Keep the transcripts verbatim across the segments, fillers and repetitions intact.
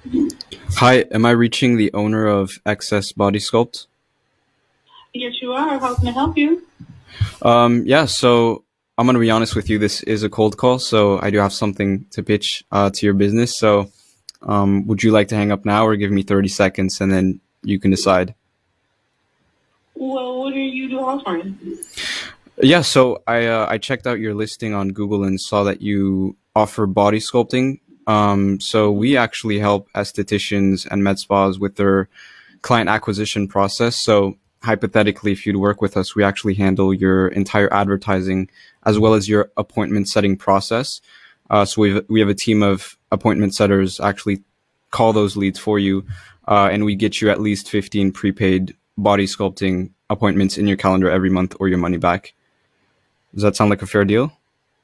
Hi, am I reaching the owner of X S Body Sculpt? Yes, you are. How can I help you? Um, yeah, so I'm gonna be honest with you. This is a cold call, so I do have something to pitch uh, to your business. So, um, would you like to hang up now, or give me thirty seconds and then you can decide? Well, what are you offering? Yeah, so I uh, I checked out your listing on Google and saw that you offer body sculpting. Um, so we actually help estheticians and med spas with their client acquisition process. So hypothetically, if you'd work with us, we actually handle your entire advertising as well as your appointment setting process. Uh, so we we have a team of appointment setters actually call those leads for you, uh, and we get you at least fifteen prepaid body sculpting appointments in your calendar every month, or your money back. Does that sound like a fair deal?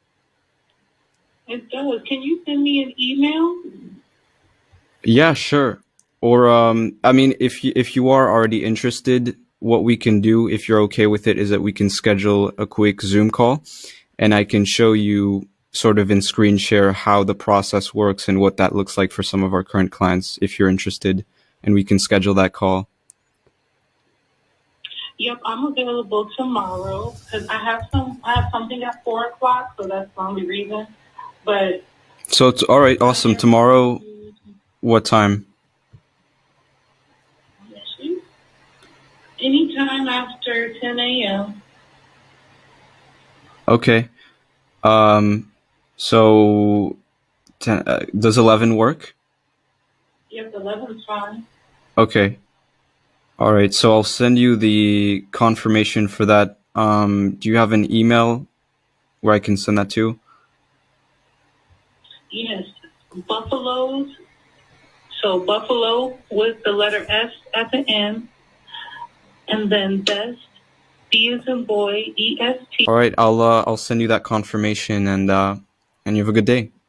It does. Can you send me an email? Yeah, sure. Or um, I mean, if you if you are already interested, what we can do, if you're okay with it, is that we can schedule a quick Zoom call, and I can show you sort of in screen share how the process works and what that looks like for some of our current clients, if you're interested, and we can schedule that call. Yep, I'm available tomorrow because I have some. I have something at four o'clock, so that's the only reason. But So it's all right, I awesome. am Tomorrow, what time? anytime after ten a m. Okay. Um, so ten, uh, does eleven work? Yep, eleven is fine. Okay. All right. So I'll send you the confirmation for that. Um, do you have an email where I can send that to? Yes, Buffaloes. So Buffalo with the letter S at the end, and then best. B as in boy. E S T. All right. I'll uh, I'll send you that confirmation, and uh, and you have a good day.